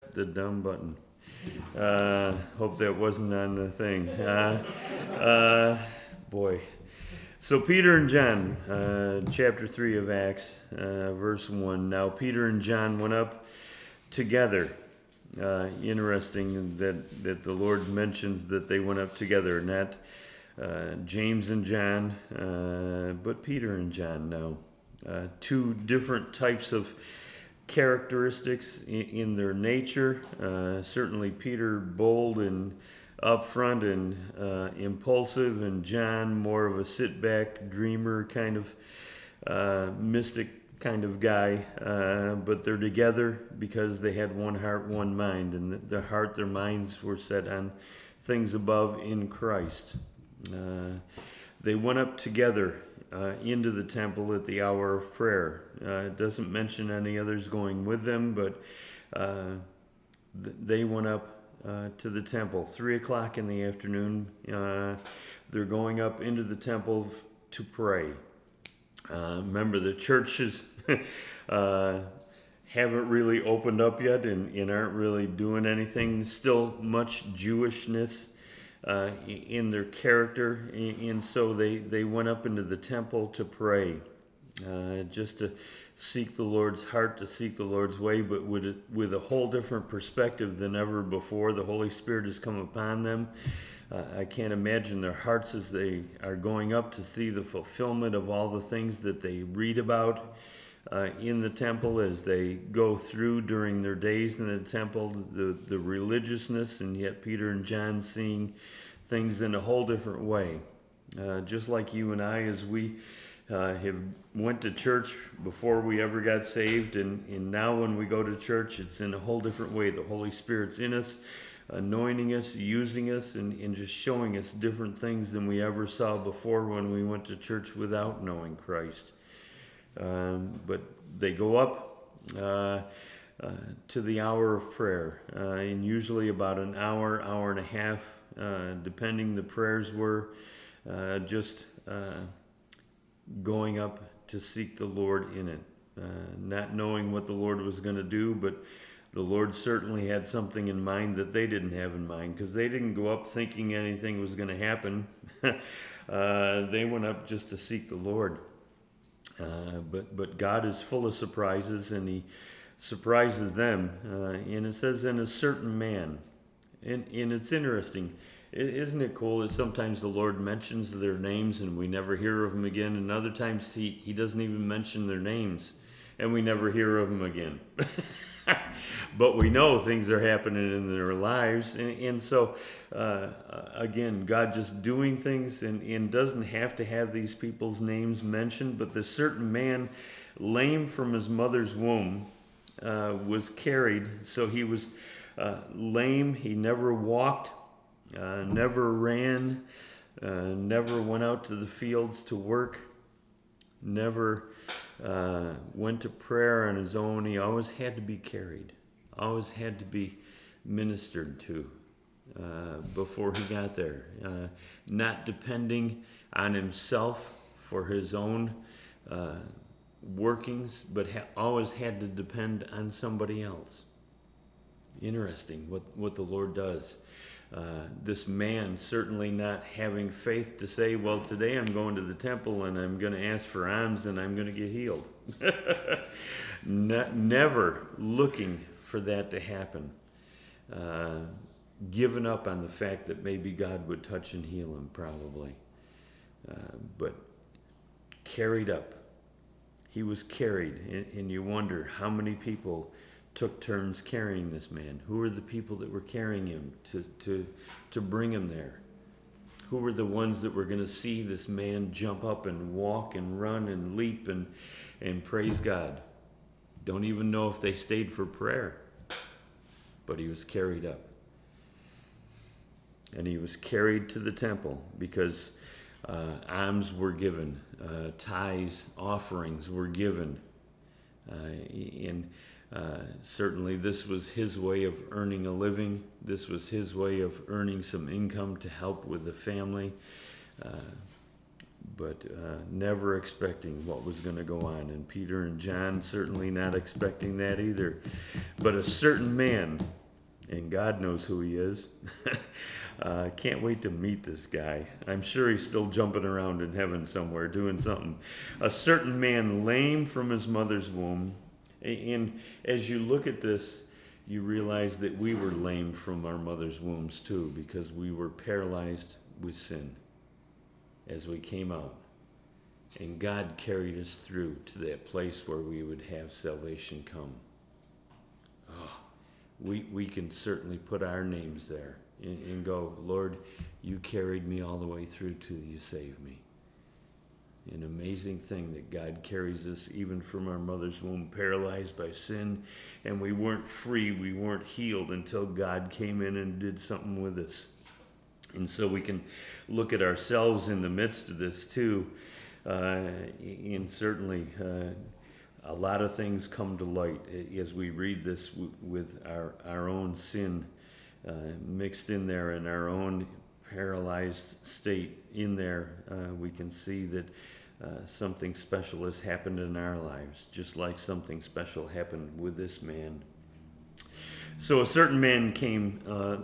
pressed the dumb button. Hope that wasn't on the thing. Boy. So Peter and John, chapter 3 of Acts, verse 1. Now Peter and John went up together. Interesting that the Lord mentions that they went up together, not James and John, but Peter and John now. Two different types of characteristics in their nature. Certainly Peter bold and upfront and impulsive, and John more of a sit-back dreamer kind of mystic kind of guy. But they're together because they had one heart, one mind, and their minds were set on things above in Christ. They went up together into the temple at the hour of prayer. It doesn't mention any others going with them, but they went up to the temple. 3 o'clock in the afternoon, they're going up into the temple to pray. Remember, the churches haven't really opened up yet and aren't really doing anything. Still much Jewishness in their character, and so they went up into the temple to pray, just to seek the Lord's heart, to seek the Lord's way, but with a whole different perspective than ever before. The Holy Spirit has come upon them. I can't imagine their hearts as they are going up to see the fulfillment of all the things that they read about in the temple as they go through during their days in the temple, the religiousness, and yet Peter and John seeing things in a whole different way. Just like you and I, as we have went to church before we ever got saved, and now when we go to church, it's in a whole different way. The Holy Spirit's in us, anointing us, using us, and just showing us different things than we ever saw before when we went to church without knowing Christ. But they go up to the hour of prayer, and usually about an hour, hour and a half, depending the prayers were, just going up to seek the Lord in it, not knowing what the Lord was going to do, but the Lord certainly had something in mind that they didn't have in mind, because they didn't go up thinking anything was going to happen. They went up just to seek the Lord. But God is full of surprises, and He surprises them. And it says, "in a certain man." And it's interesting. Isn't it cool that sometimes the Lord mentions their names and we never hear of them again, and other times He doesn't even mention their names and we never hear of them again. But we know things are happening in their lives. And so, again, God just doing things and doesn't have to have these people's names mentioned. But this certain man, lame from his mother's womb, was carried. So he was lame. He never walked, never ran, never went out to the fields to work, never went to prayer on his own. He always had to be carried, always had to be ministered to before he got there. Not depending on himself for his own workings, but always had to depend on somebody else. Interesting what the Lord does. This man certainly not having faith to say, well, today I'm going to the temple and I'm going to ask for alms and I'm going to get healed. Never looking for that to happen. Given up on the fact that maybe God would touch and heal him, probably. But carried up. He was carried, and you wonder how many people took turns carrying this man. Who were the people that were carrying him to bring him there? Who were the ones that were going to see this man jump up and walk and run and leap and praise God? Don't even know if they stayed for prayer, but he was carried up. And he was carried to the temple because alms were given, tithes, offerings were given, and certainly this was his way of earning a living. This was his way of earning some income to help with the family, but never expecting what was going to go on. And Peter and John certainly not expecting that either. But a certain man and God knows who he is. Can't wait to meet this guy. I'm sure he's still jumping around in heaven somewhere doing something. A certain man lame from his mother's womb. And as you look at this, you realize that we were lame from our mother's wombs too, because we were paralyzed with sin as we came out. And God carried us through to that place where we would have salvation come. Oh, we can certainly put our names there and go, Lord, you carried me all the way through till you saved me. An amazing thing that God carries us even from our mother's womb, paralyzed by sin, and we weren't free, we weren't healed until God came in and did something with us. And so we can look at ourselves in the midst of this too, and certainly a lot of things come to light as we read this with our own sin mixed in there, and our own paralyzed state in there. We can see that something special has happened in our lives, just like something special happened with this man. So a certain man came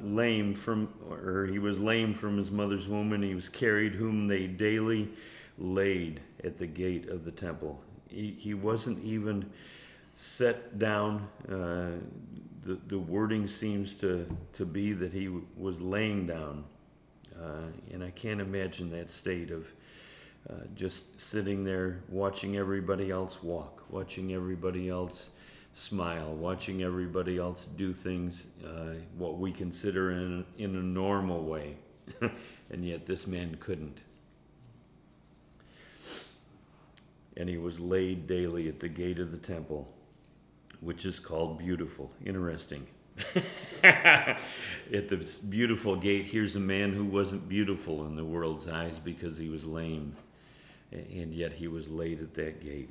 he was lame from his mother's womb, and he was carried, whom they daily laid at the gate of the temple. He wasn't even set down. The wording seems to be that he was laying down. And I can't imagine that state of just sitting there watching everybody else walk, watching everybody else smile, watching everybody else do things what we consider in a normal way. And yet this man couldn't. And he was laid daily at the gate of the temple, which is called Beautiful. Interesting. At this beautiful gate, here's a man who wasn't beautiful in the world's eyes because he was lame, and yet he was laid at that gate.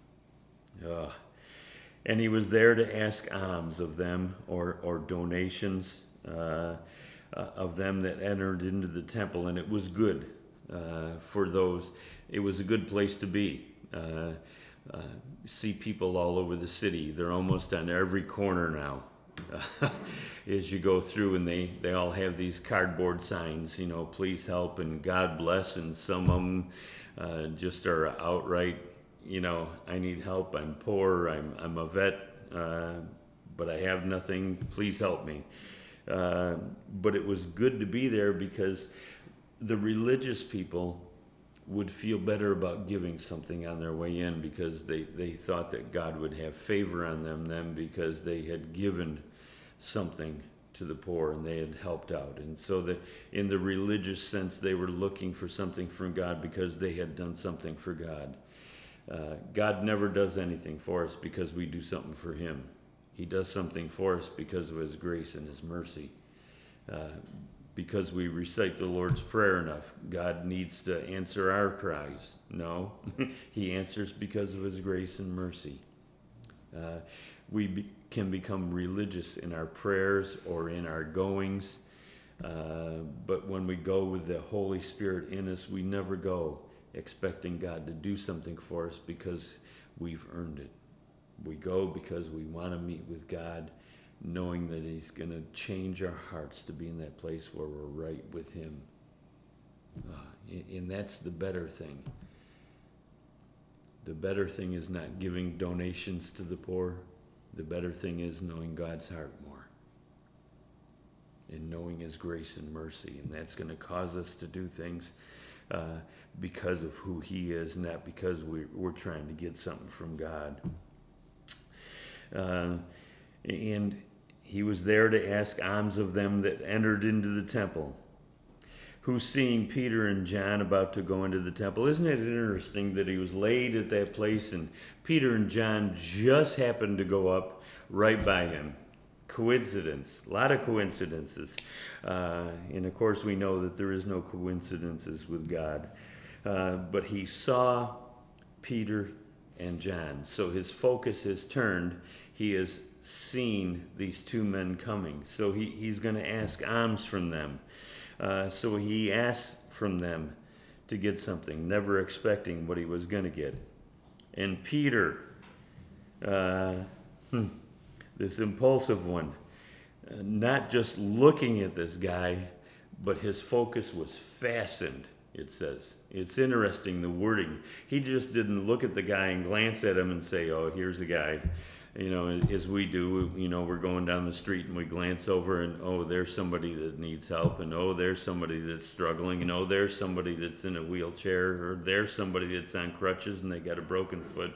And he was there to ask alms of them, or donations of them that entered into the temple, and it was good for those. It was a good place to be. See people all over the city. They're almost on every corner now. As you go through, and they all have these cardboard signs, please help and God bless, and some of them just are outright, I need help, I'm poor, I'm a vet, but I have nothing, please help me. But it was good to be there because the religious people would feel better about giving something on their way in, because they thought that God would have favor on them because they had given something to the poor and they had helped out. And so that in the religious sense, they were looking for something from God because they had done something for God. God never does anything for us because we do something for him. He does something for us because of his grace and his mercy. Because we recite the Lord's Prayer enough, God needs to answer our cries. No, he answers because of his grace and mercy. We can become religious in our prayers or in our goings, but when we go with the Holy Spirit in us, we never go expecting God to do something for us because we've earned it. We go because we want to meet with God, knowing that he's going to change our hearts to be in that place where we're right with him. And that's the better thing. The better thing is not giving donations to the poor. The better thing is knowing God's heart more and knowing his grace and mercy. And that's going to cause us to do things because of who he is, not because we're trying to get something from God. And he was there to ask alms of them that entered into the temple, who, seeing Peter and John about to go into the temple. Isn't it interesting that he was laid at that place and Peter and John just happened to go up right by him? Coincidence, a lot of coincidences. And of course we know that there is no coincidences with God. But he saw Peter and John. So his focus is turned. He has seen these two men coming. So he's going to ask alms from them. So he asked from them to get something, never expecting what he was going to get. And Peter, this impulsive one, not just looking at this guy, but his focus was fastened, it says. It's interesting, the wording. He just didn't look at the guy and glance at him and say, oh, here's a guy. As we do, we're going down the street and we glance over and, oh, there's somebody that needs help, and oh, there's somebody that's struggling, and oh, there's somebody that's in a wheelchair, or there's somebody that's on crutches and they got a broken foot.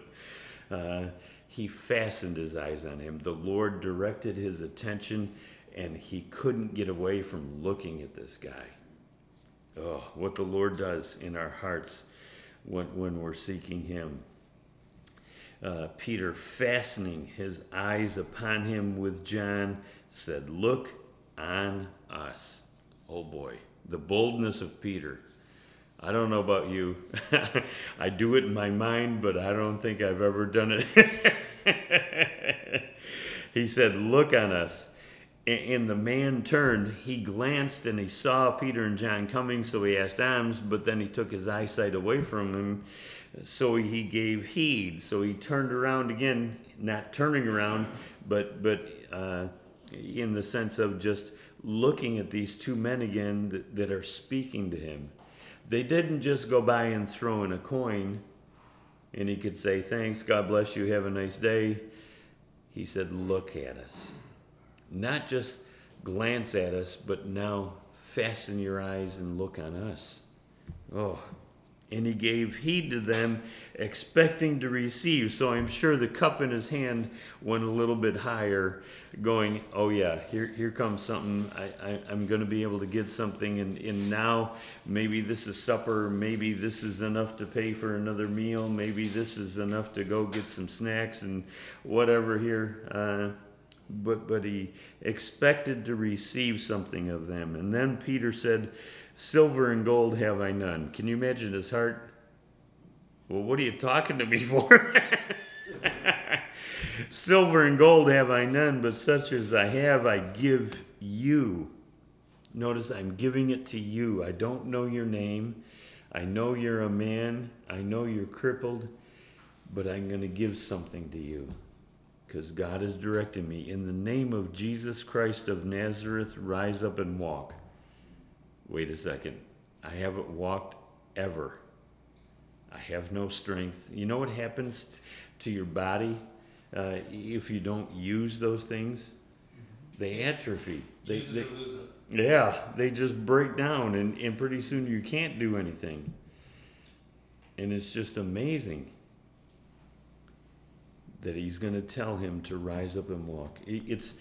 He fastened his eyes on him. The Lord directed his attention, and he couldn't get away from looking at this guy. Oh, what the Lord does in our hearts when we're seeking him. Peter, fastening his eyes upon him with John, said, look on us. Oh boy, the boldness of Peter. I don't know about you. I do it in my mind, but I don't think I've ever done it. He said, look on us. And the man turned. He glanced and he saw Peter and John coming, so he asked alms, but then he took his eyesight away from him, so he gave heed. So he turned around again, not turning around, but in the sense of just looking at these two men again that are speaking to him. They didn't just go by and throw in a coin and he could say, thanks, God bless you, have a nice day. He said, look at us. Not just glance at us, but now fasten your eyes and look on us. Oh, and he gave heed to them, expecting to receive. So I'm sure the cup in his hand went a little bit higher, going, oh yeah, here comes something. I'm going to be able to get something. And now maybe this is supper. Maybe this is enough to pay for another meal. Maybe this is enough to go get some snacks and whatever here. But he expected to receive something of them. And then Peter said, silver and gold have I none. Can you imagine his heart? Well, what are you talking to me for? Silver and gold have I none, but such as I have I give you. Notice I'm giving it to you. I don't know your name. I know you're a man. I know you're crippled. But I'm going to give something to you, because God is directing me. In the name of Jesus Christ of Nazareth, rise up and walk. Wait a second. I haven't walked ever. I have no strength. You know what happens to your body if you don't use those things? They atrophy. They lose it. Yeah, they just break down, and pretty soon you can't do anything. And it's just amazing that he's going to tell him to rise up and walk. It's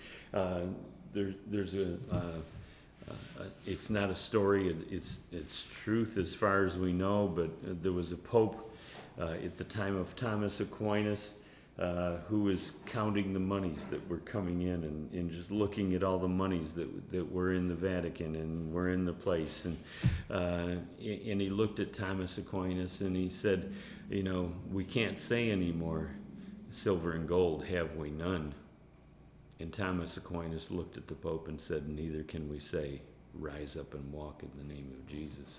it's not a story. It's truth as far as we know. But there was a pope at the time of Thomas Aquinas who was counting the monies that were coming in and just looking at all the monies that were in the Vatican and were in the place. And he looked at Thomas Aquinas and he said, we can't say anymore, silver and gold have we none. And Thomas Aquinas looked at the Pope and said, neither can we say, rise up and walk in the name of Jesus.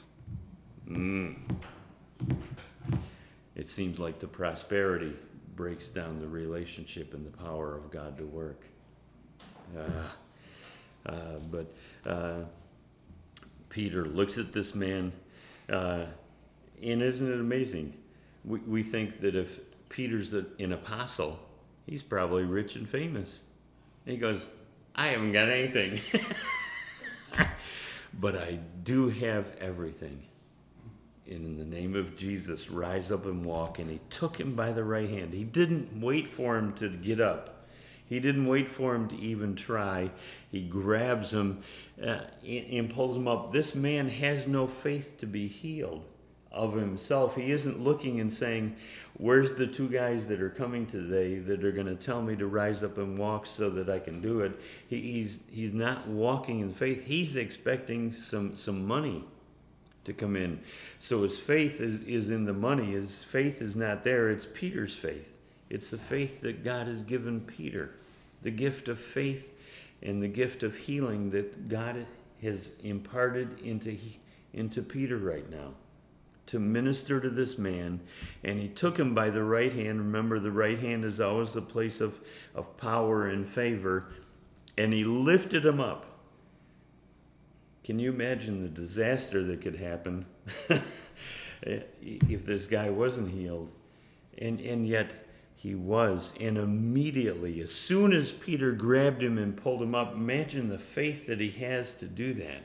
It seems like the prosperity breaks down the relationship and the power of God to work. But Peter looks at this man, and isn't it amazing? We think that if Peter's an apostle, he's probably rich and famous. And he goes, I haven't got anything. But I do have everything. And in the name of Jesus, rise up and walk. And he took him by the right hand. He didn't wait for him to get up. He didn't wait for him to even try. He grabs him and pulls him up. This man has no faith to be healed of himself. He isn't looking and saying, where's the two guys that are coming today that are going to tell me to rise up and walk so that I can do it? He's not walking in faith. He's expecting some money to come in. So his faith is in the money. His faith is not there. It's Peter's faith. It's the faith that God has given Peter. The gift of faith and the gift of healing that God has imparted into Peter right now to minister to this man. And he took him by the right hand. Remember, the right hand is always the place of power and favor. and he lifted him up. Can you imagine the disaster that could happen if this guy wasn't healed? And yet he was. And immediately, as soon as Peter grabbed him and pulled him up, imagine the faith that he has to do that.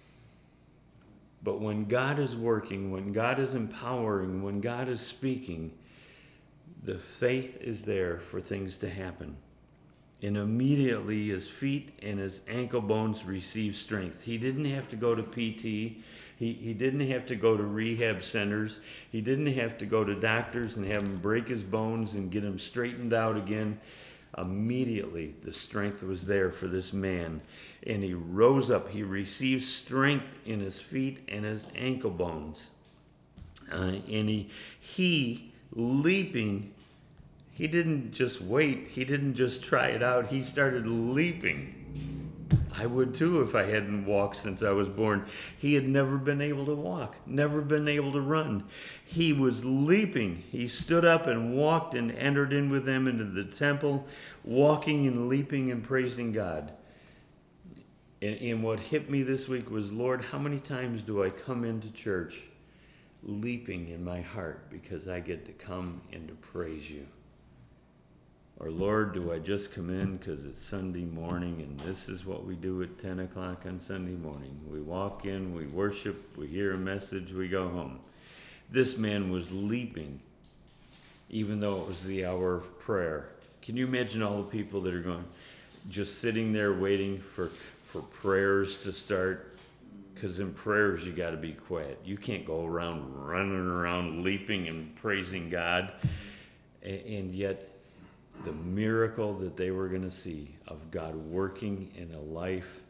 But when God is working, when God is empowering, when God is speaking, the faith is there for things to happen. And immediately his feet and his ankle bones received strength. He didn't have to go to PT. He didn't have to go to rehab centers. He didn't have to go to doctors and have them break his bones and get him straightened out again. Immediately the strength was there for this man. And he rose up. He received strength in his feet and his ankle bones. And he leaping. He didn't just wait. He didn't just try it out. He started leaping. I would too if I hadn't walked since I was born. He had never been able to walk, never been able to run. He was leaping. He stood up and walked and entered in with them into the temple, walking and leaping and praising God. And what hit me this week was, Lord, how many times do I come into church leaping in my heart because I get to come and to praise you? Or, Lord, do I just come in because it's Sunday morning and this is what we do at 10 o'clock on Sunday morning? We walk in, we worship, we hear a message, we go home. This man was leaping, even though it was the hour of prayer. Can you imagine all the people that are going, just sitting there waiting for prayers to start? Because in prayers, you got to be quiet. You can't go around running around, leaping and praising God. And yet, the miracle that they were going to see of God working in a life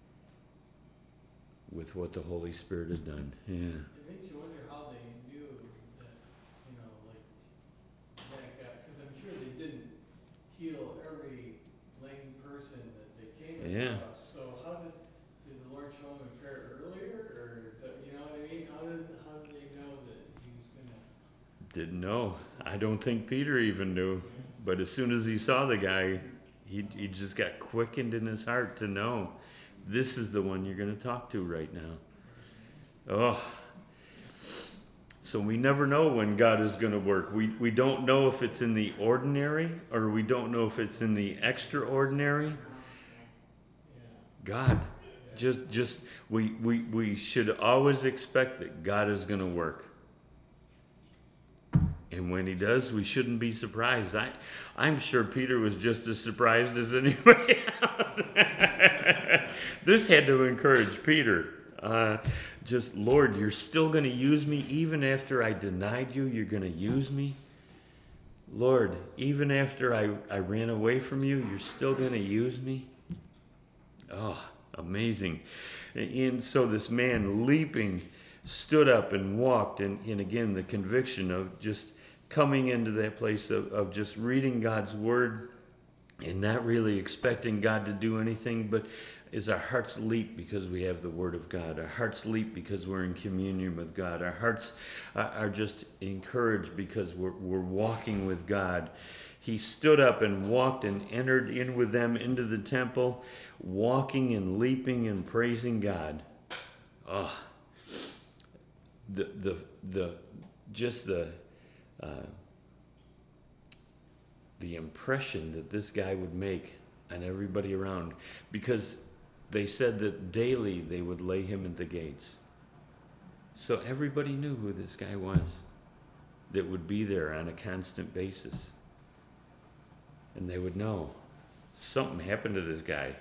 with what the Holy Spirit has done. Yeah. It makes you wonder how they knew that, like that guy, because I'm sure they didn't heal every lame person that they came across. So how did the Lord show them in prayer earlier, or you know what I mean? How did they know that he was gonna? Didn't know. I don't think Peter even knew. But as soon as he saw the guy, he just got quickened in his heart to know this is the one you're going to talk to right now. Oh. So we never know when God is going to work. We don't know if it's in the ordinary or we don't know if it's in the extraordinary. God, just we should always expect that God is going to work. And when he does, we shouldn't be surprised. I'm sure Peter was just as surprised as anybody else. This had to encourage Peter. Just, Lord, you're still going to use me even after I denied you. You're going to use me. Lord, even after I ran away from you, you're still going to use me. Oh, amazing. And so this man leaping stood up and walked. And again, the conviction of just coming into that place of just reading God's word and not really expecting God to do anything, but is our hearts leap because we have the word of God. Our hearts leap because we're in communion with God. Our hearts are just encouraged because we're walking with God. He stood up and walked and entered in with them into the temple, walking and leaping and praising God. Oh, the impression that this guy would make on everybody around, because they said that daily they would lay him at the gates. So everybody knew who this guy was that would be there on a constant basis. And they would know something happened to this guy.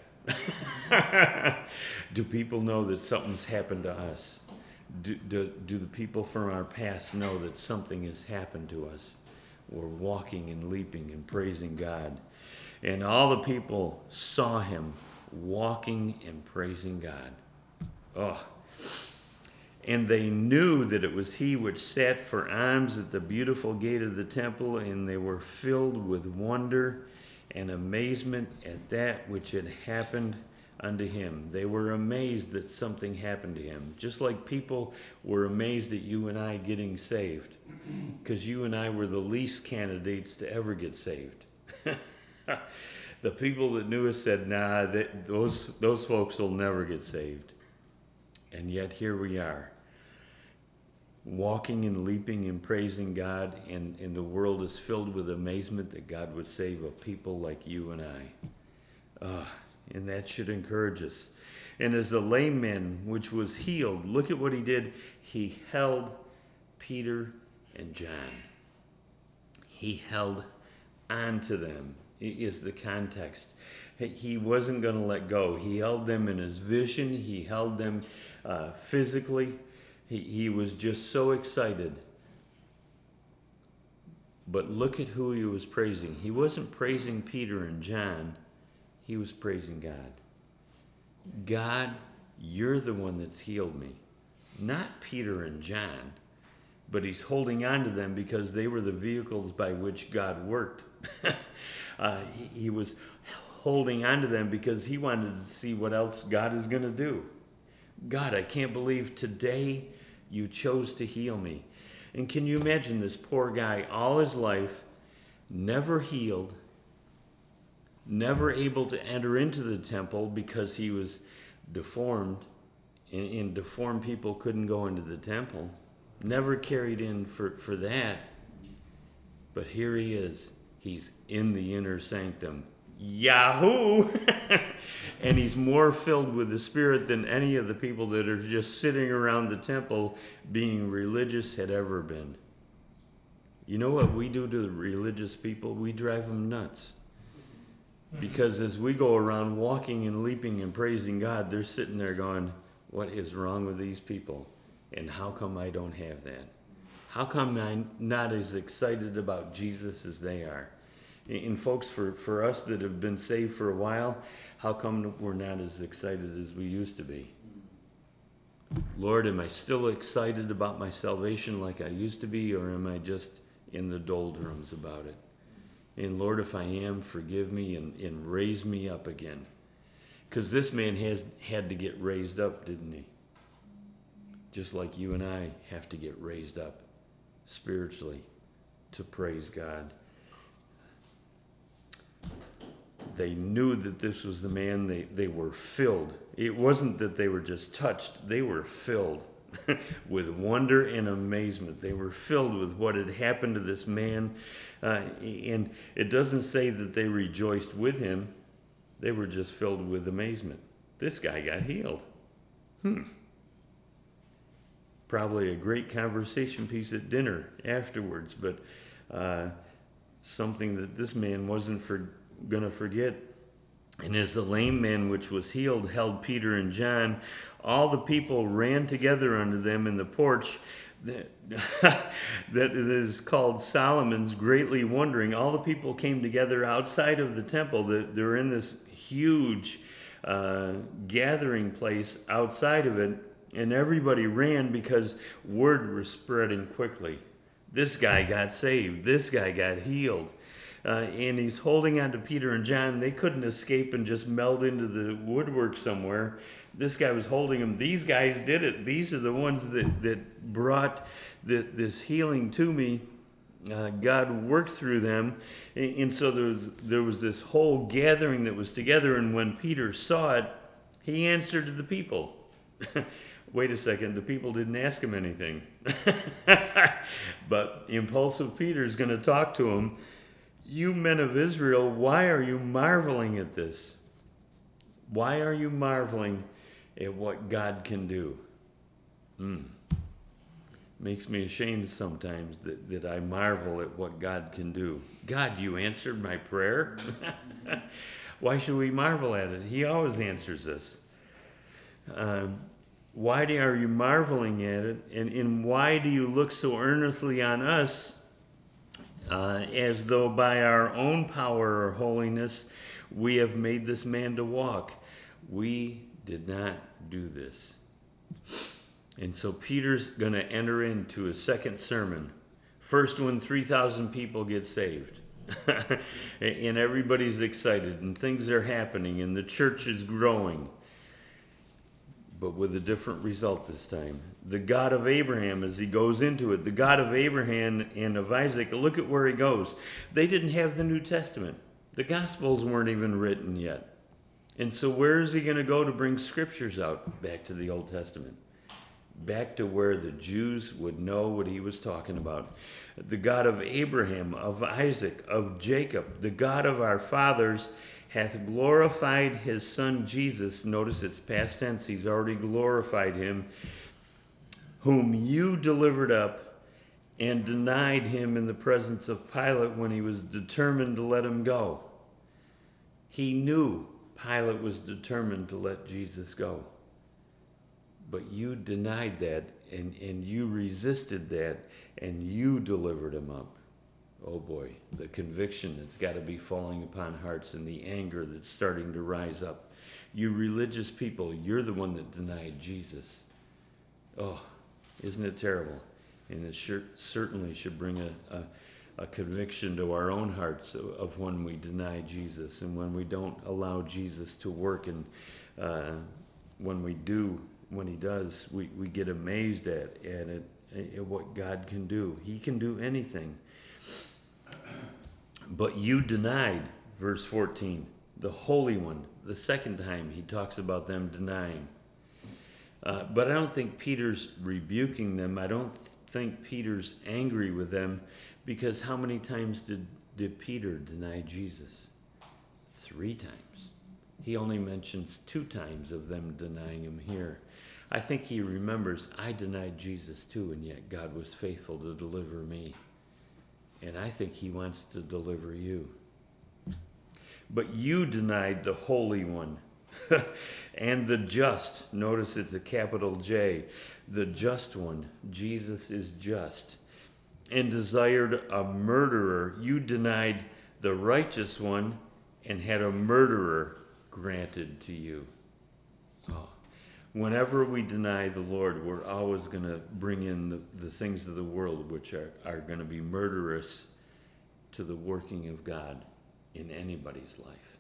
Do people know that something's happened to us? Do the people from our past know that something has happened to us? We're walking and leaping and praising God. And all the people saw him walking and praising God. Oh. And they knew that it was he which sat for alms at the beautiful gate of the temple, and they were filled with wonder and amazement at that which had happened unto him. They were amazed that something happened to him. Just like people were amazed at you and I getting saved, because you and I were the least candidates to ever get saved. The people that knew us said, nah, those folks will never get saved. And yet here we are, walking and leaping and praising God, and the world is filled with amazement that God would save a people like you and I. And that should encourage us. And as the lame man which was healed, look at what he did. He held Peter and John. He held on to them, is the context. He wasn't going to let go. He held them in his vision. He held them physically. He was just so excited. But look at who he was praising. He wasn't praising Peter and John. He was praising God. God, you're the one that's healed me. Not Peter and John, but he's holding on to them because they were the vehicles by which God worked. He was holding on to them because he wanted to see what else God is going to do. God, I can't believe today you chose to heal me. And can you imagine this poor guy all his life, never healed, never able to enter into the temple because he was deformed, and deformed people couldn't go into the temple. Never carried in for that. But here he is. He's in the inner sanctum. Yahoo! And he's more filled with the Spirit than any of the people that are just sitting around the temple being religious had ever been. You know what we do to the religious people? We drive them nuts. Because as we go around walking and leaping and praising God, they're sitting there going, what is wrong with these people? And how come I don't have that? How come I'm not as excited about Jesus as they are? And folks, for us that have been saved for a while, how come we're not as excited as we used to be? Lord, am I still excited about my salvation like I used to be, or am I just in the doldrums about it? And Lord, if I am, forgive me and raise me up again. Because this man had to get raised up, didn't he? Just like you and I have to get raised up spiritually to praise God. They knew that this was the man. They were filled. It wasn't that they were just touched. They were filled with wonder and amazement. They were filled with what had happened to this man. And it doesn't say that they rejoiced with him. They were just filled with amazement. This guy got healed. Probably a great conversation piece at dinner afterwards, but something that this man wasn't going to forget. And as the lame man which was healed held Peter and John, all the people ran together unto them in the porch that is called Solomon's, greatly wondering. All the people came together outside of the temple. They're in this huge gathering place outside of it, and everybody ran because word was spreading quickly. This guy got saved. This guy got healed. And he's holding on to Peter and John. They couldn't escape and just meld into the woodwork somewhere. This guy was holding them. These guys did it. These are the ones that brought this healing to me. God worked through them. And so there was this whole gathering that was together. And when Peter saw it, he answered to the people. Wait a second, the people didn't ask him anything. But impulsive Peter's going to talk to him. You men of Israel, why are you marveling at this? Why are you marveling at what God can do? Makes me ashamed sometimes that I marvel at what God can do. God, you answered my prayer? Why should we marvel at it? He always answers us. Why are you marveling at it? And why do you look so earnestly on us as though by our own power or holiness we have made this man to walk? We did not do this. And so Peter's going to enter into his second sermon. First one, 3,000 people get saved. And everybody's excited and things are happening and the church is growing. But with a different result this time. The God of Abraham, as he goes into it, the God of Abraham and of Isaac, look at where he goes. They didn't have the New Testament. The Gospels weren't even written yet. And so where is he going to go to bring scriptures out? Back to the Old Testament. Back to where the Jews would know what he was talking about. The God of Abraham, of Isaac, of Jacob, the God of our fathers, hath glorified his son Jesus. Notice it's past tense. He's already glorified him. Whom you delivered up and denied him in the presence of Pilate when he was determined to let him go. He knew Pilate was determined to let Jesus go. But you denied that, and you resisted that, and you delivered him up. Oh boy, the conviction that's got to be falling upon hearts and the anger that's starting to rise up. You religious people, you're the one that denied Jesus. Oh, isn't it terrible? And it certainly should bring a conviction to our own hearts of when we deny Jesus and when we don't allow Jesus to work. And when we do, when he does, we get amazed at what God can do. He can do anything. But you denied, verse 14, the Holy One. The second time he talks about them denying. But I don't think Peter's rebuking them. I don't think Peter's angry with them, because how many times did Peter deny Jesus? 3 times. He only mentions 2 times of them denying him here. I think he remembers, I denied Jesus too, and yet God was faithful to deliver me. And I think he wants to deliver you. But you denied the Holy One and the just. Notice it's a capital J. The just one. Jesus is just. And desired a murderer. You denied the righteous one and had a murderer granted to you. Oh. Whenever we deny the Lord, we're always going to bring in the things of the world, which are going to be murderous to the working of God in anybody's life.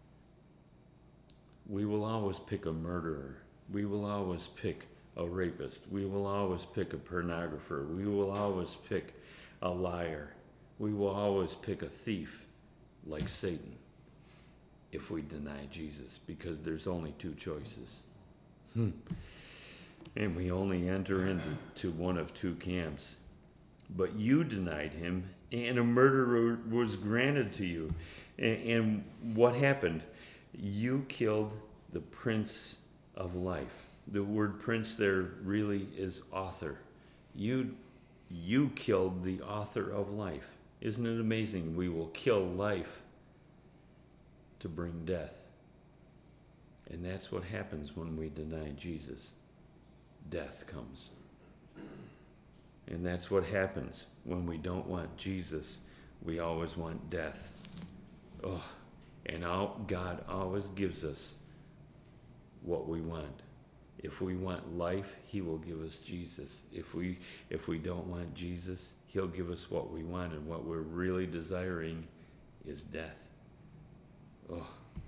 We will always pick a murderer. We will always pick a rapist. We will always pick a pornographer. We will always pick a liar. We will always pick a thief like Satan if we deny Jesus, because there's only 2 choices. And we only enter into one of 2 camps. But you denied him, and a murderer was granted to you. And what happened? You killed the Prince of Life. The word prince there really is author. You killed the author of life. Isn't it amazing? We will kill life to bring death. And that's what happens when we deny Jesus. Death comes. And that's what happens when we don't want Jesus. We always want death. Oh, and God always gives us what we want. If we want life, he will give us Jesus. If we don't want Jesus, he'll give us what we want, and what we're really desiring is death. Oh.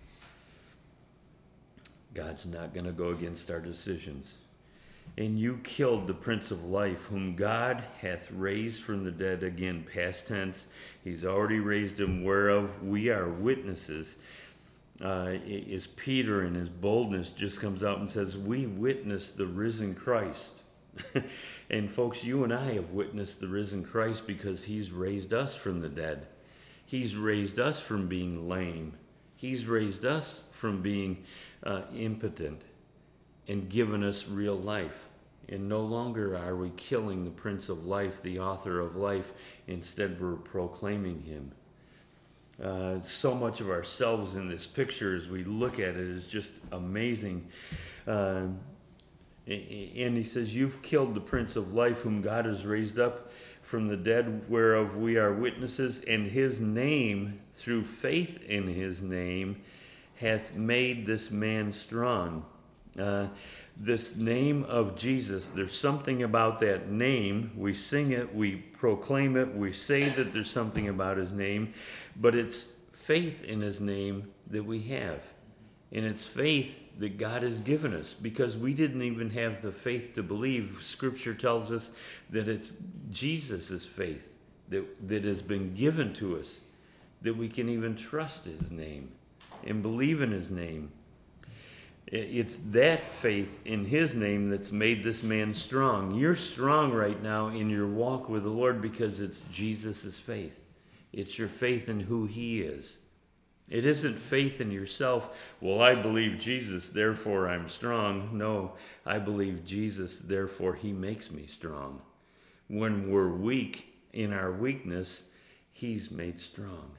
God's not going to go against our decisions. And you killed the Prince of Life, whom God hath raised from the dead. Again, past tense. He's already raised him, whereof we are witnesses. Is Peter, in his boldness, just comes out and says, we witness the risen Christ. And folks, you and I have witnessed the risen Christ because he's raised us from the dead. He's raised us from being lame. He's raised us from being impotent and given us real life. And no longer are we killing the Prince of Life, the author of life. Instead, we're proclaiming him. So much of ourselves in this picture as we look at it is just amazing. And he says, you've killed the Prince of Life, whom God has raised up from the dead, whereof we are witnesses, and his name, through faith in his name, hath made this man strong. This name of Jesus, there's something about that name. We sing it, we proclaim it, we say that there's something about his name, but it's faith in his name that we have. And it's faith that God has given us, because we didn't even have the faith to believe. Scripture tells us that it's Jesus' faith that has been given to us that we can even trust his name and believe in his name. It's that faith in his name that's made this man strong. You're strong right now in your walk with the Lord because it's Jesus' faith. It's your faith in who he is. It isn't faith in yourself. Well, I believe Jesus, therefore I'm strong. No, I believe Jesus, therefore he makes me strong. When we're weak in our weakness, he's made strong.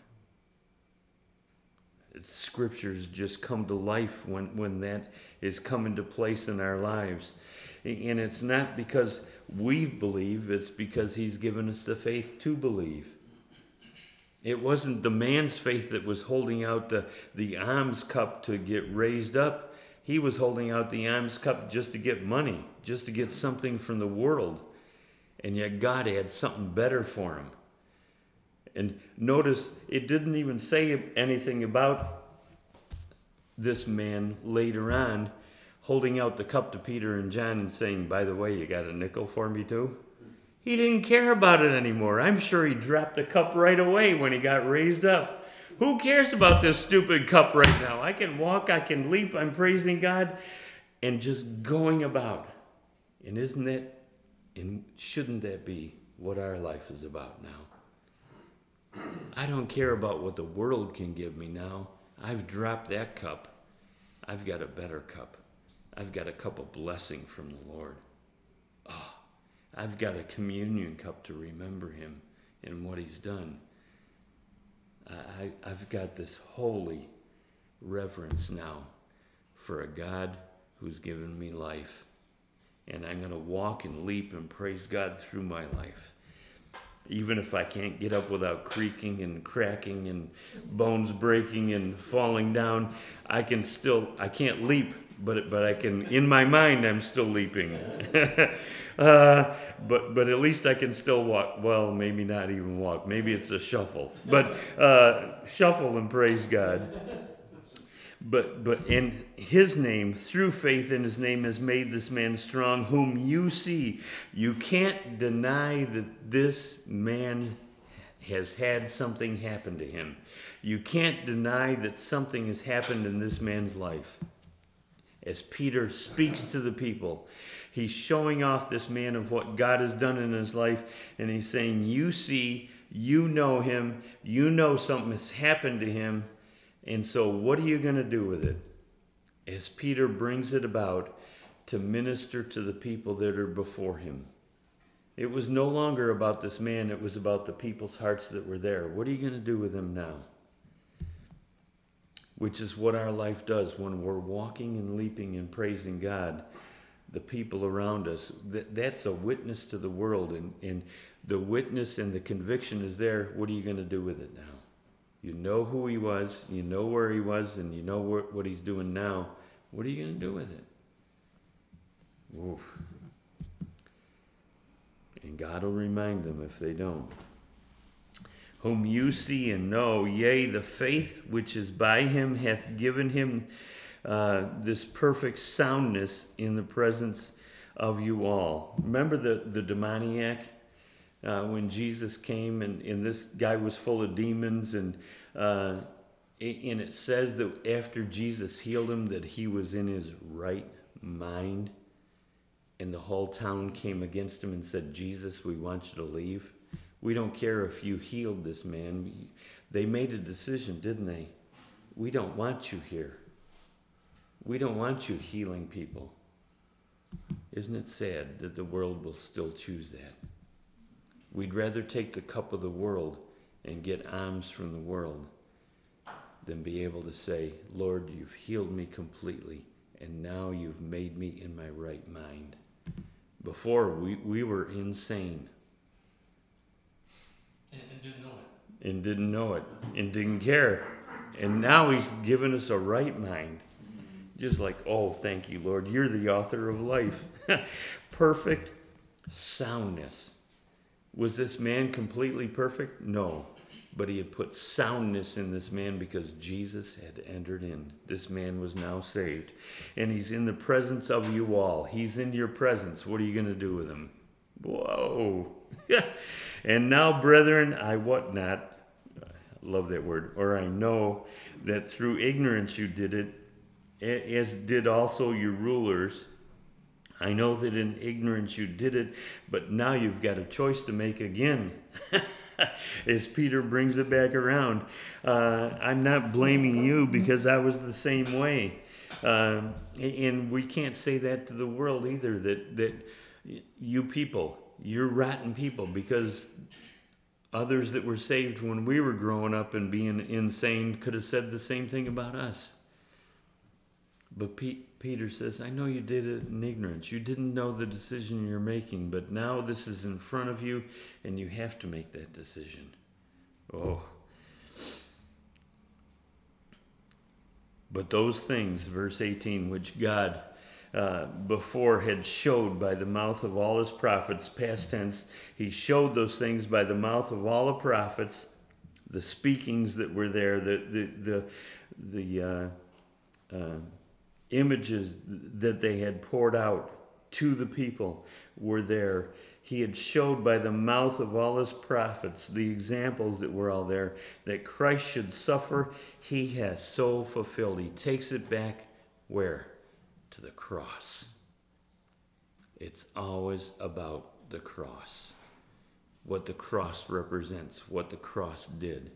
Scriptures just come to life when that is come into place in our lives. And it's not because we believe, it's because he's given us the faith to believe. It wasn't the man's faith that was holding out the alms cup to get raised up. He was holding out the alms cup just to get money, just to get something from the world. And yet God had something better for him. And notice, it didn't even say anything about this man later on holding out the cup to Peter and John and saying, by the way, you got a nickel for me too? He didn't care about it anymore. I'm sure he dropped the cup right away when he got raised up. Who cares about this stupid cup right now? I can walk, I can leap, I'm praising God, and just going about. And isn't that, and shouldn't that be what our life is about now? I don't care about what the world can give me now. I've dropped that cup. I've got a better cup. I've got a cup of blessing from the Lord. Oh, I've got a communion cup to remember him and what he's done. I've got this holy reverence now for a God who's given me life. And I'm going to walk and leap and praise God through my life. Even if I can't get up without creaking and cracking and bones breaking and falling down, I can't leap, but I can, in my mind, I'm still leaping. But at least I can still walk. Well, maybe not even walk. Maybe it's a shuffle. But shuffle and praise God. But in his name, through faith in his name, has made this man strong, whom you see. You can't deny that this man has had something happen to him. You can't deny that something has happened in this man's life. As Peter speaks to the people, he's showing off this man of what God has done in his life, and he's saying, you see, you know him, you know something has happened to him, and so what are you going to do with it? As Peter brings it about to minister to the people that are before him. It was no longer about this man, it was about the people's hearts that were there. What are you going to do with him now? Which is what our life does when we're walking and leaping and praising God. The people around us, that's a witness to the world, and the witness and the conviction is there. What are you going to do with it now? You know who he was, you know where he was, and you know what he's doing now. What are you going to do with it? Oof. And God will remind them if they don't. Whom you see and know, yea, the faith which is by him hath given him this perfect soundness in the presence of you all. Remember the demoniac? When Jesus came and this guy was full of demons, and it says that after Jesus healed him that he was in his right mind, and the whole town came against him and said, Jesus, we want you to leave. We don't care if you healed this man. They made a decision, didn't they? We don't want you here. We don't want you healing people. Isn't it sad that the world will still choose that? We'd rather take the cup of the world and get alms from the world than be able to say, Lord, you've healed me completely, and now you've made me in my right mind. Before, we were insane. And didn't know it. And didn't know it. And didn't care. And now he's given us a right mind. Just like, oh, thank you, Lord. You're the author of life. Perfect soundness. Was this man completely perfect? No. But he had put soundness in this man because Jesus had entered in. This man was now saved. And he's in the presence of you all. He's in your presence. What are you going to do with him? Whoa. And now, brethren, I what not? love that word, or I know that through ignorance you did it, as did also your rulers. I know that in ignorance you did it, but now you've got a choice to make again. As Peter brings it back around, I'm not blaming you because I was the same way. And we can't say that to the world either, that you people, you're rotten people, because others that were saved when we were growing up and being insane could have said the same thing about us. But Peter says, I know you did it in ignorance. You didn't know the decision you're making, but now this is in front of you, and you have to make that decision. Oh. But those things, verse 18, which God before had showed by the mouth of all his prophets, past tense, he showed those things by the mouth of all the prophets, the speakings that were there, the images that they had poured out to the people were there. He had showed by the mouth of all his prophets, the examples that were all there, that Christ should suffer. He has so fulfilled. He takes it back where? To the cross. It's always about the cross. What the cross represents, what the cross did.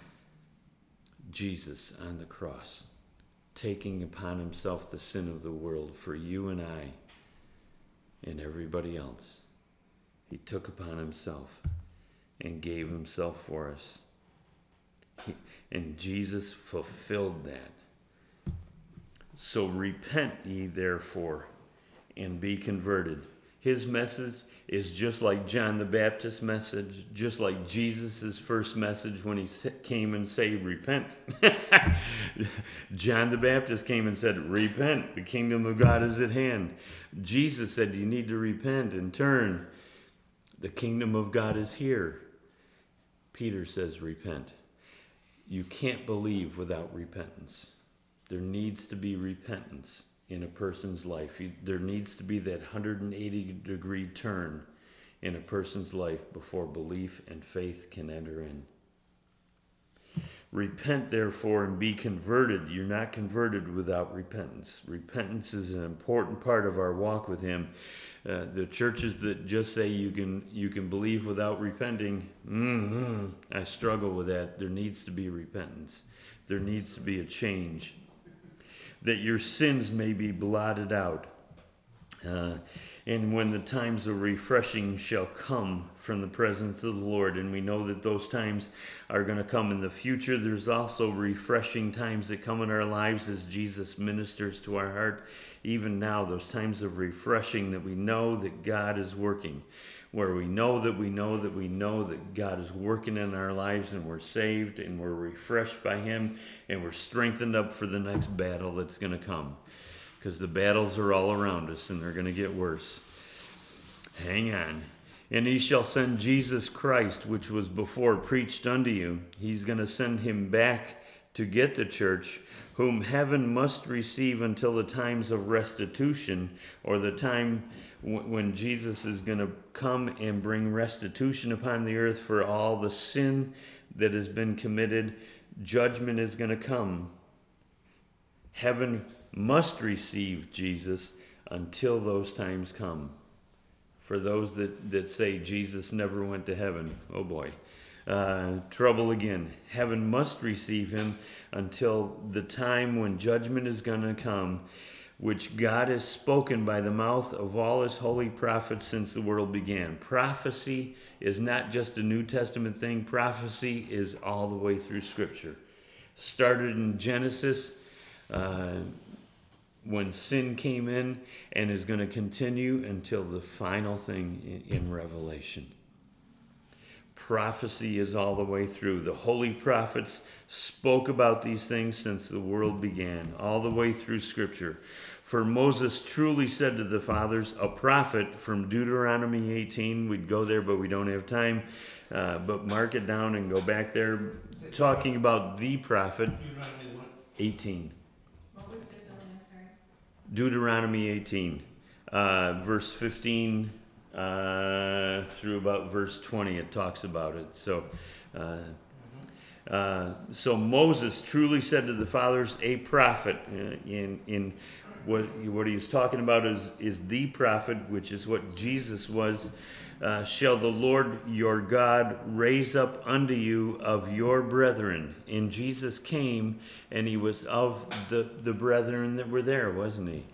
Jesus on the cross, taking upon himself the sin of the world for you and I and everybody else. He took upon himself and gave himself for us. And Jesus fulfilled that. So repent ye therefore and be converted. His message is just like John the Baptist's message, just like Jesus' first message when he came and said, repent. John the Baptist came and said, repent, the kingdom of God is at hand. Jesus said, you need to repent and turn. The kingdom of God is here. Peter says, repent. You can't believe without repentance. There needs to be repentance in a person's life. There needs to be that 180-degree turn in a person's life before belief and faith can enter in. Repent, therefore, and be converted. You're not converted without repentance. Repentance is an important part of our walk with him. The churches that just say you can believe without repenting, I struggle with that. There needs to be repentance. There needs to be a change. That your sins may be blotted out. And when the times of refreshing shall come from the presence of the Lord, and we know that those times are going to come in the future, there's also refreshing times that come in our lives as Jesus ministers to our heart. Even now, those times of refreshing that we know that God is working, where we know that God is working in our lives, and we're saved and we're refreshed by him, and we're strengthened up for the next battle that's going to come. Because the battles are all around us and they're going to get worse. Hang on. And he shall send Jesus Christ, which was before preached unto you. He's going to send him back to get the church, whom heaven must receive until the times of restitution, or the time when Jesus is going to come and bring restitution upon the earth for all the sin that has been committed. Judgment is going to come. Heaven must receive Jesus until those times come. For those that say Jesus never went to heaven, oh boy, trouble again. Heaven must receive him until the time when judgment is going to come, which God has spoken by the mouth of all his holy prophets since the world began. Prophecy is not just a New Testament thing. Prophecy is all the way through Scripture. Started in Genesis, when sin came in, and is going to continue until the final thing in Revelation. Prophecy is all the way through. The holy prophets spoke about these things since the world began, all the way through Scripture. For Moses truly said to the fathers, a prophet from Deuteronomy 18, we'd go there, but we don't have time, but mark it down and go back there, talking about the prophet. Deuteronomy what? 18. What was the building, I'm sorry? Deuteronomy 18, verse 15 through about verse 20, it talks about it. So So Moses truly said to the fathers, a prophet. In what he's talking about is the prophet, which is what Jesus was. Shall the Lord your God raise up unto you of your brethren. And Jesus came, and he was of the brethren that were there, wasn't he?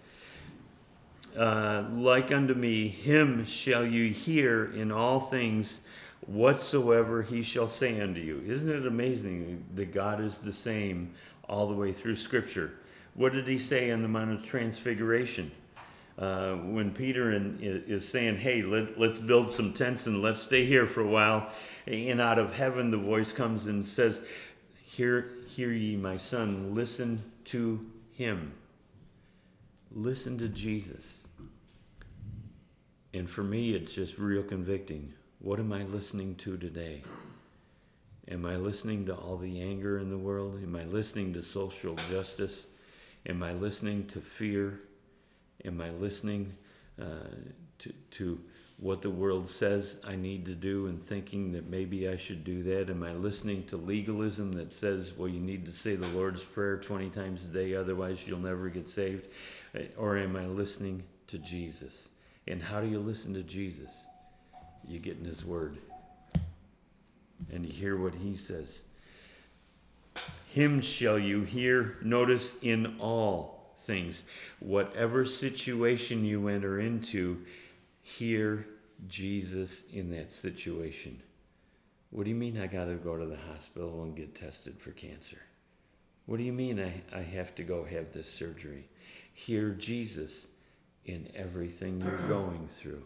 Like unto me, him shall you hear in all things whatsoever he shall say unto you. Isn't it amazing that God is the same all the way through Scripture? What did he say on the Mount of Transfiguration? When Peter is saying, hey, let's build some tents and let's stay here for a while. And out of heaven the voice comes and says, hear ye my son, listen to him. Listen to Jesus. And for me, it's just real convicting. What am I listening to today? Am I listening to all the anger in the world? Am I listening to social justice? Am I listening to fear? Am I listening to what the world says I need to do and thinking that maybe I should do that? Am I listening to legalism that says, well, you need to say the Lord's Prayer 20 times a day, otherwise you'll never get saved? Or am I listening to Jesus? And how do you listen to Jesus? You get in his word. And you hear what he says. Him shall you hear, notice, in all things. Whatever situation you enter into, hear Jesus in that situation. What do you mean I got to go to the hospital and get tested for cancer? What do you mean I have to go have this surgery? Hear Jesus in everything you're going through.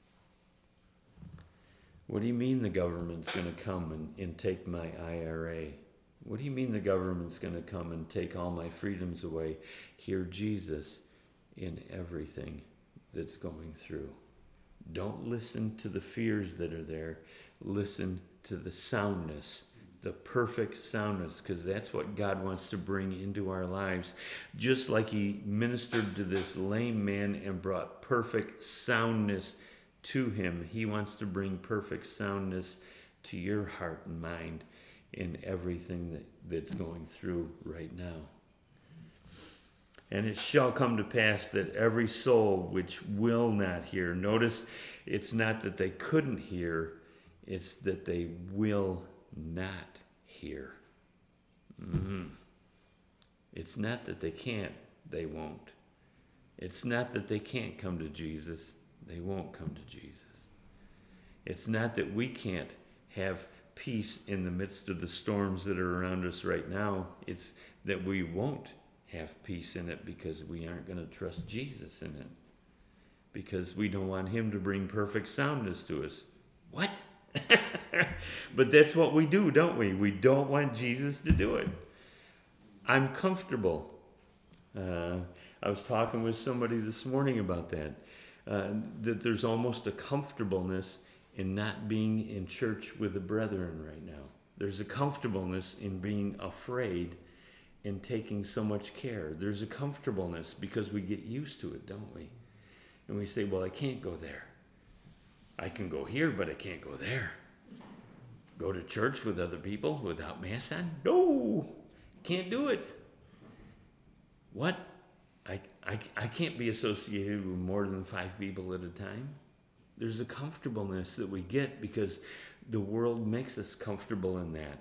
What do you mean the government's going to come and take my IRA? What do you mean the government's going to come and take all my freedoms away? Hear Jesus in everything that's going through. Don't listen to the fears that are there. Listen to the soundness, the perfect soundness, because that's what God wants to bring into our lives. Just like he ministered to this lame man and brought perfect soundness to him, he wants to bring perfect soundness to your heart and mind in everything that's going through right now. And it shall come to pass that every soul which will not hear, notice it's not that they couldn't hear, it's that they will not hear. It's not that they can't, they won't. It's not that they can't come to Jesus, they won't come to Jesus. It's not that we can't have peace in the midst of the storms that are around us right now. It's that we won't have peace in it because we aren't going to trust Jesus in it. Because we don't want him to bring perfect soundness to us. What? But that's what we do, don't we? We don't want Jesus to do it. I'm comfortable. I was talking with somebody this morning about that. That there's almost a comfortableness in not being in church with the brethren right now. There's a comfortableness in being afraid and taking so much care. There's a comfortableness because we get used to it, don't we? And we say, well, I can't go there. I can go here, but I can't go there. Go to church with other people without Mass on? No, can't do it. What? I can't be associated with more than 5 people at a time. There's a comfortableness that we get because the world makes us comfortable in that.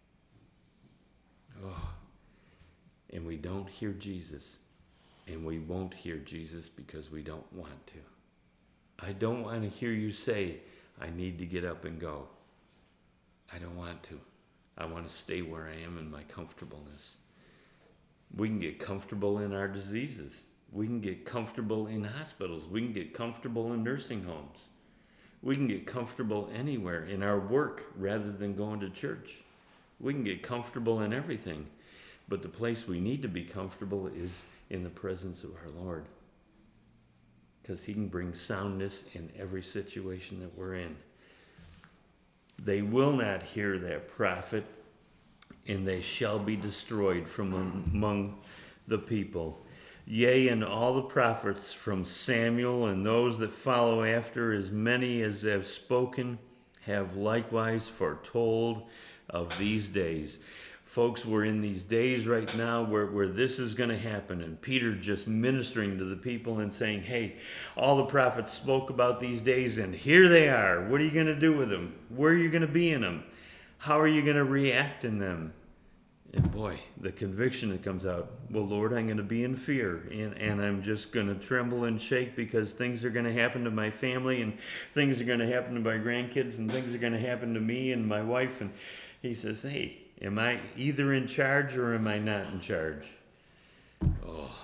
Oh. And we don't hear Jesus. And we won't hear Jesus because we don't want to. I don't want to hear you say, I need to get up and go. I don't want to. I want to stay where I am in my comfortableness. We can get comfortable in our diseases. We can get comfortable in hospitals. We can get comfortable in nursing homes. We can get comfortable anywhere in our work rather than going to church. We can get comfortable in everything. But the place we need to be comfortable is in the presence of our Lord. Because he can bring soundness in every situation that we're in. They will not hear that prophet, and they shall be destroyed from among the people. Yea, and all the prophets from Samuel and those that follow after, as many as have spoken, have likewise foretold of these days. Folks, we're in these days right now where this is going to happen. And Peter just ministering to the people and saying, hey, all the prophets spoke about these days, and here they are. What are you going to do with them? Where are you going to be in them? How are you going to react in them? And boy, the conviction that comes out, well, Lord, I'm going to be in fear, and I'm just going to tremble and shake because things are going to happen to my family, and things are going to happen to my grandkids, and things are going to happen to me and my wife. And he says, hey, am I either in charge or am I not in charge? Oh.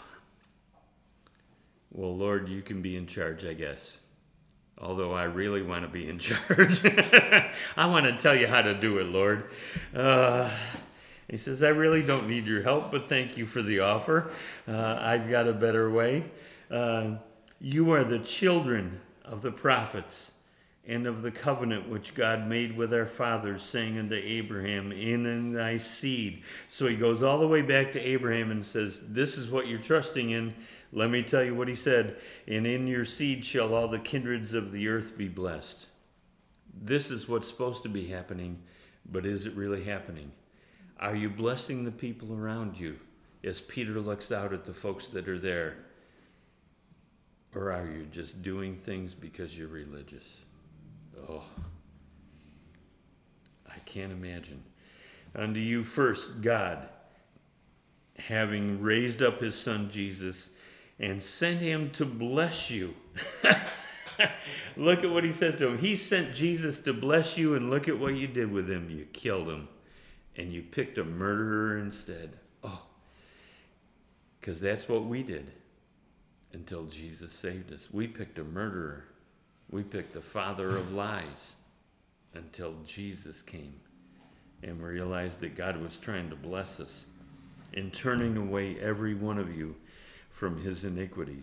Well, Lord, you can be in charge, I guess. Although I really want to be in charge. I want to tell you how to do it, Lord. He says, I really don't need your help, but thank you for the offer. I've got a better way. You are the children of the prophets and of the covenant which God made with our fathers, saying unto Abraham, in thy seed. So he goes all the way back to Abraham and says, this is what you're trusting in. Let me tell you what he said. And in your seed shall all the kindreds of the earth be blessed. This is what's supposed to be happening, but is it really happening? Are you blessing the people around you as Peter looks out at the folks that are there? Or are you just doing things because you're religious? Oh, I can't imagine. Unto you first, God, having raised up his son Jesus and sent him to bless you. Look at what he says to him. He sent Jesus to bless you, and look at what you did with him. You killed him, and you picked a murderer instead. Oh, because that's what we did until Jesus saved us. We picked a murderer. We picked the father of lies until Jesus came and we realized that God was trying to bless us in turning away every one of you from his iniquities.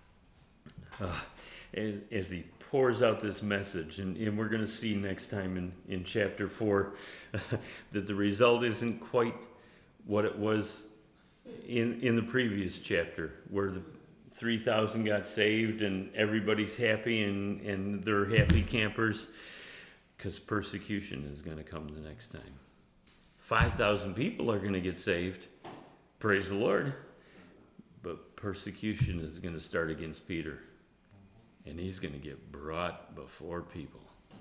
As he pours out this message, and we're going to see next time in chapter 4 that the result isn't quite what it was in the previous chapter, where the 3,000 got saved and everybody's happy and they're happy campers, because persecution is going to come the next time. 5,000 people are going to get saved, praise the Lord, but persecution is going to start against Peter, and he's going to get brought before people.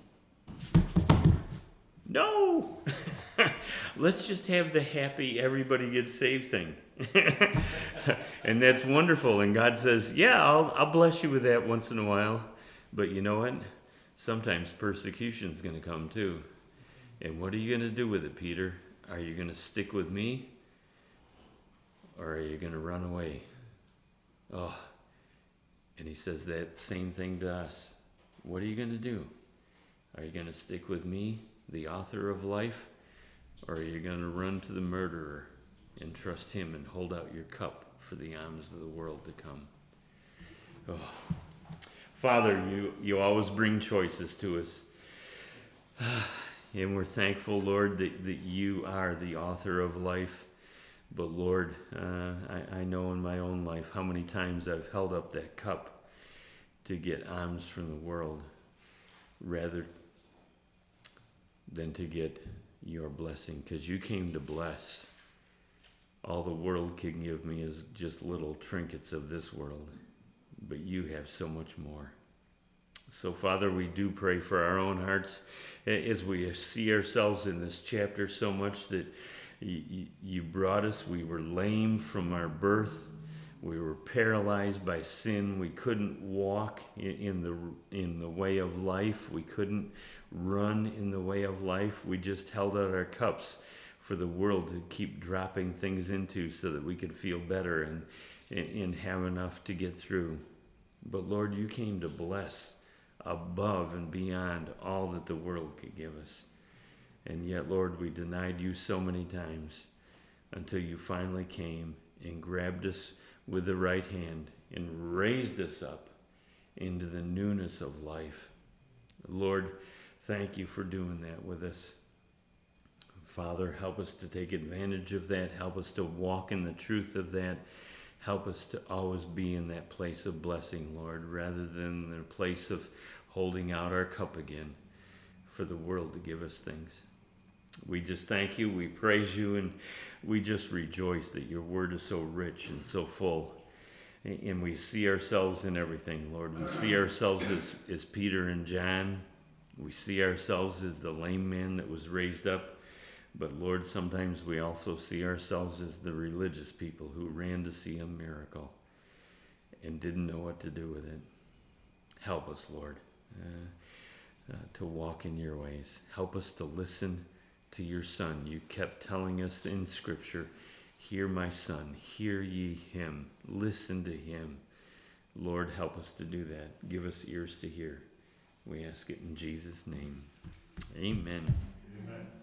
No! Let's just have the happy everybody gets saved thing. And that's wonderful. And God says, yeah, I'll bless you with that once in a while. But you know what? Sometimes persecution's going to come too. And what are you going to do with it, Peter? Are you going to stick with me? Or are you going to run away? Oh. And he says that same thing to us. What are you going to do? Are you going to stick with me, the author of life? Or are you going to run to the murderer and trust him and hold out your cup for the alms of the world to come? Oh. Father, you always bring choices to us. And we're thankful, Lord, that you are the author of life. But Lord, I know in my own life how many times I've held up that cup to get alms from the world rather than to get your blessing, because you came to bless. All the world can give me is just little trinkets of this world, but you have so much more. So Father, we do pray for our own hearts as we see ourselves in this chapter so much that you brought us. We were lame from our birth. We were paralyzed by sin. We couldn't walk in the way of life. We couldn't run in the way of life. We just held out our cups for the world to keep dropping things into so that we could feel better and have enough to get through. But Lord, you came to bless above and beyond all that the world could give us. And yet, Lord, we denied you so many times until you finally came and grabbed us with the right hand and raised us up into the newness of life. Lord, thank you for doing that with us. Father, help us to take advantage of that. Help us to walk in the truth of that. Help us to always be in that place of blessing, Lord, rather than the place of holding out our cup again for the world to give us things. We just thank you, we praise you, and we just rejoice that your word is so rich and so full. And we see ourselves in everything, Lord. We see ourselves as Peter and John. We see ourselves as the lame man that was raised up. But Lord, sometimes we also see ourselves as the religious people who ran to see a miracle and didn't know what to do with it. Help us, Lord, to walk in your ways. Help us to listen to your Son. You kept telling us in Scripture, hear my Son, hear ye him, listen to him. Lord, help us to do that. Give us ears to hear. We ask it in Jesus' name. Amen. Amen.